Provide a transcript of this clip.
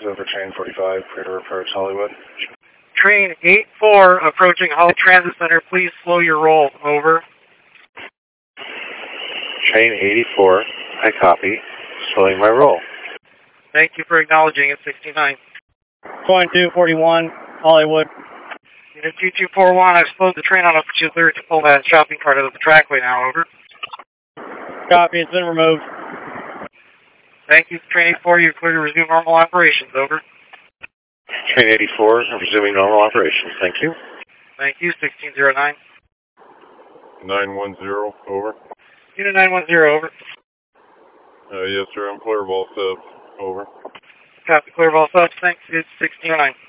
over train 45, Crater approach Hollywood. Train 84 approaching Hull Transit Center. Please slow your roll. Over. Train 84, I copy. Slowing my roll. Thank you for acknowledging it, 69. Going 241, Hollywood. Unit 2241, I've slowed the train on up to 230 to pull that shopping cart out of the trackway now. Over. Copy, it's been removed. Thank you, Train 84. You're clear to resume normal operations. Over. Train 84, resuming normal operations. Thank you. Thank you, 1609. 910, over. Unit 910, over. Yes, sir, I'm clear of all subs, over. Copy, clear of all subs. Thanks, it's 69.